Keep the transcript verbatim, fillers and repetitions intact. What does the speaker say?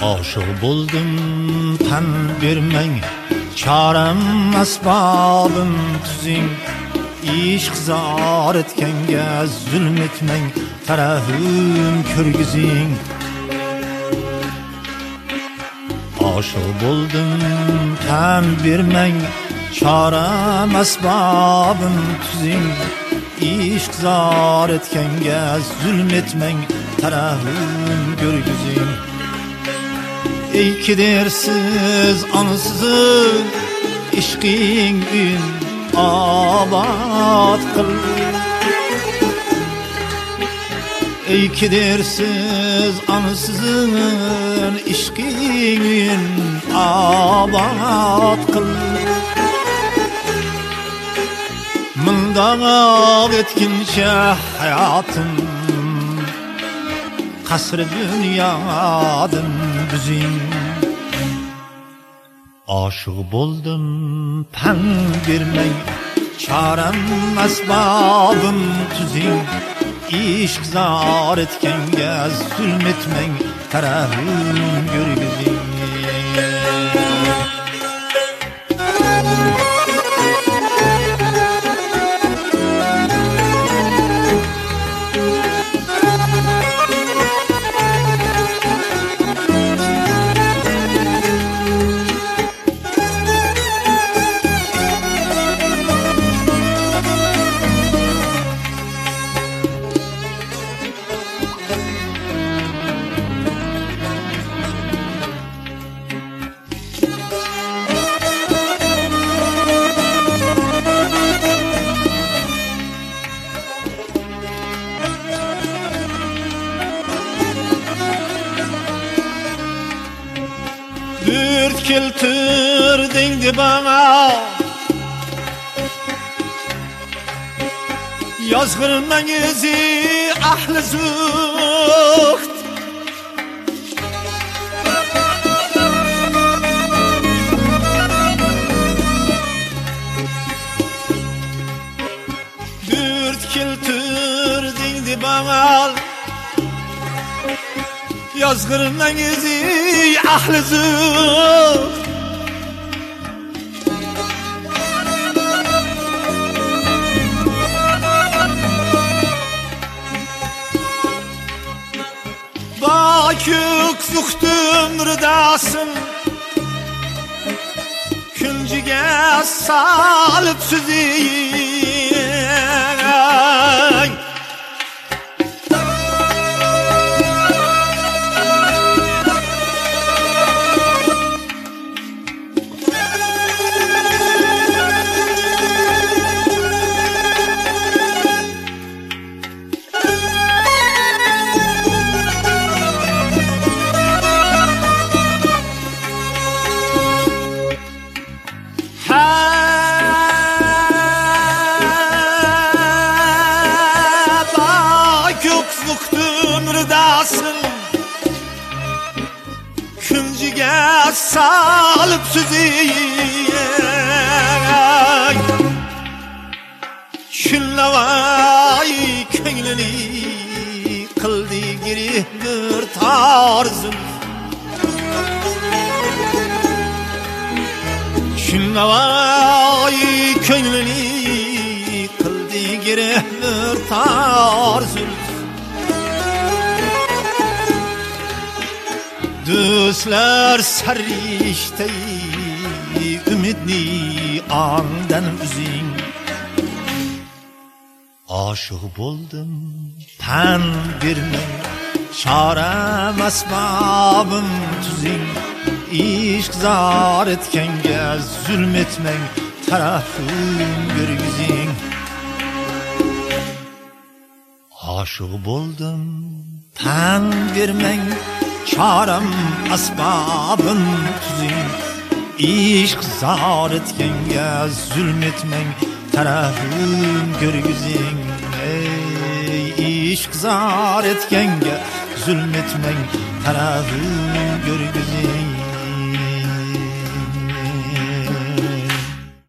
Aşık buldum tan vermeng, çarem asbabım tüzing. İşq zar etkenge zulmetmeng, tarafım körgüzing. Aşık buldum tan vermeng, çarem asbabım tüzing. İşq zar etkenge zulmetmeng, tarafım körgüzing. Ey kedersiz ansızın işqin gün abad kıl. Ey kedersiz ansızın işqin gün abad kıl. Mındağ etkince hayatım, kasr dünyadan büzing. Aşık buldum pan vermeng, çarem asbabım tüzing. İşq zar etkenge zulmetmeng, tarafım görgüzing. Dürt keltirdingdi bana, yazgırmenizi ahli zuht. Dürt keltirdingdi bana, yazgırmenizi ahli zuht. Bakük zuhtum rıdasın, küncüge salıp süzeyim. Küncüge salıp süzeyim. Şüllavay köynüni kıldı girih bir tarzım. Şüllavay köynüni kıldı girih bir tarzım. Dostlar sarıştayı ümidni andan üzing. Aşık buldum pan vermeng, çarem asbabım tüzing. İşq zar etkenge zulmetmeng, tarafım görgüzing. Aşık buldum pan vermeng, çarem asbabım tüzing. İşq zar etkenge zulmetmeng, tarafım görgüzing. Ey işq zar etkenge zulmetmeng, tarafım görgüzing.